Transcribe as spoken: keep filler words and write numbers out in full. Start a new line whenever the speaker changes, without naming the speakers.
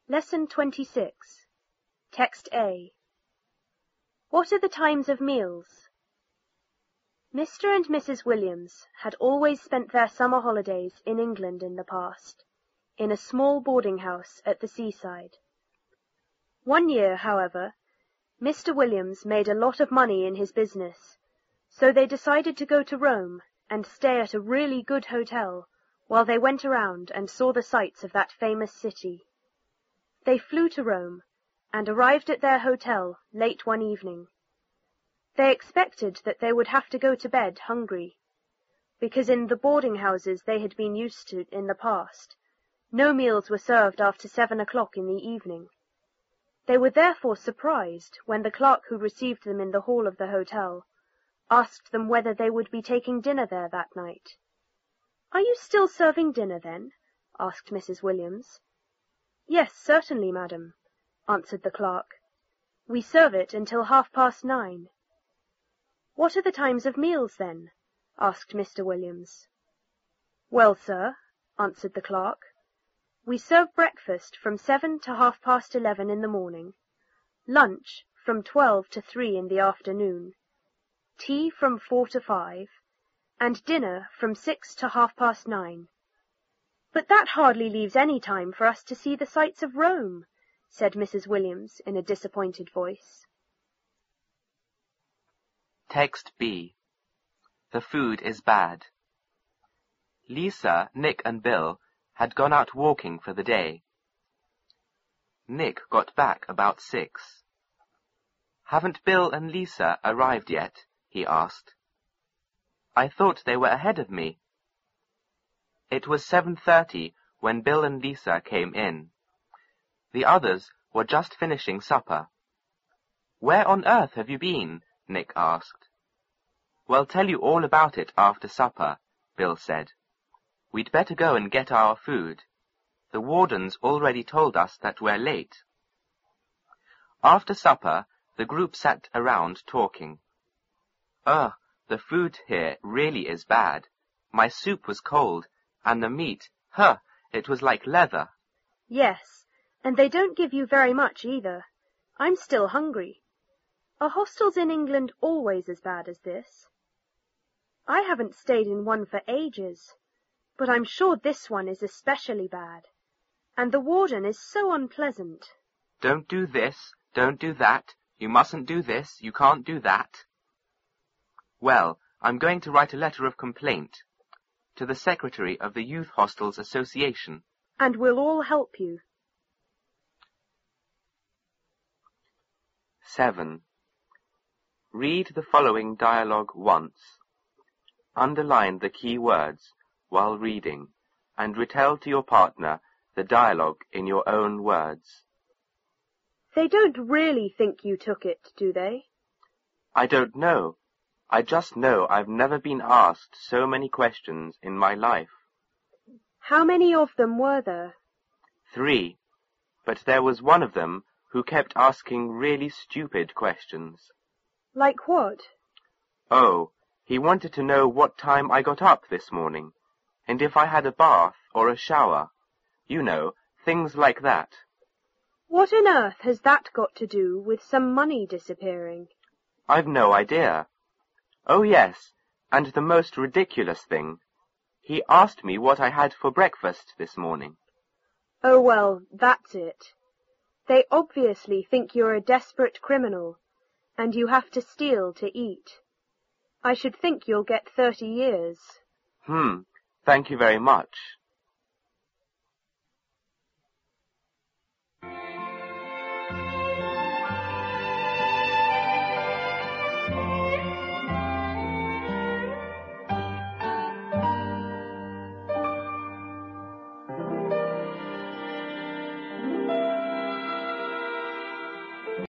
Lesson twenty-six. Text A. What are the times of meals? Mister and Missus Williams had always spent their summer holidays in England in the past, in a small boarding house at the seaside. One year, however, Mister Williams made a lot of money in his business, so they decided to go to Rome and stay at a really good hotel while they went around and saw the sights of that famous city. They flew to Rome and arrived at their hotel late one evening. They expected that they would have to go to bed hungry, because in the boarding houses they had been used to in the past, no meals were served after seven o'clock in the evening. They were therefore surprised when the clerk who received them in the hall of the hotel asked them whether they would be taking dinner there that night. "Are you still serving dinner, then?" asked Missus Williams. "Yes, certainly, madam," answered the clerk. "We serve it until half-past nine." "What are the times of meals, then?" asked Mister Williams. "Well, sir," answered the clerk, "we serve breakfast from seven to half-past eleven in the morning, lunch from twelve to three in the afternoon, tea from four to five, and dinner from six to half-past nine." "But that hardly leaves any time for us to see the sights of Rome," said Missus Williams in a disappointed voice.
Text B. The food is bad. Lisa, Nick and Bill had gone out walking for the day. Nick got back about six. "Haven't Bill and Lisa arrived yet?" he asked. "I thought they were ahead of me." It was seven thirty when Bill and Lisa came in. The others were just finishing supper. "Where on earth have you been?" Nick asked. "We'll tell you all about it after supper," Bill said. "We'd better go and get our food. The warden's already told us that we're late." After supper, the group sat around talking. "Ugh, the food here really is bad. My soup was cold, and the meat, huh, it was like leather."
"Yes, and they don't give you very much either. I'm still hungry. Are hostels in England always as bad as this?" "I haven't stayed in one for ages, but I'm sure this one is especially bad. And the warden is so unpleasant."
"Don't do this, don't do that, you mustn't do this, you can't do that." "Well, I'm going to write a letter of complaint to the secretary of the Youth Hostels Association."
"And we'll all help you."
seven. Read the following dialogue once. Underline the key words while reading, and retell to your partner the dialogue in your own words.
"They don't really think you took it, do they?"
"I don't know. I just know I've never been asked so many questions in my life."
"How many of them were there?"
"Three. But there was one of them who kept asking really stupid questions."
"Like what?"
"Oh, he wanted to know what time I got up this morning, and if I had a bath or a shower. You know, things like that."
"What on earth has that got to do with some money disappearing?"
"I've no idea. Oh yes, and the most ridiculous thing. He asked me what I had for breakfast this morning."
"Oh, well, that's it. They obviously think you're a desperate criminal, and you have to steal to eat. I should think you'll get thirty years.
Hmm, thank you very much."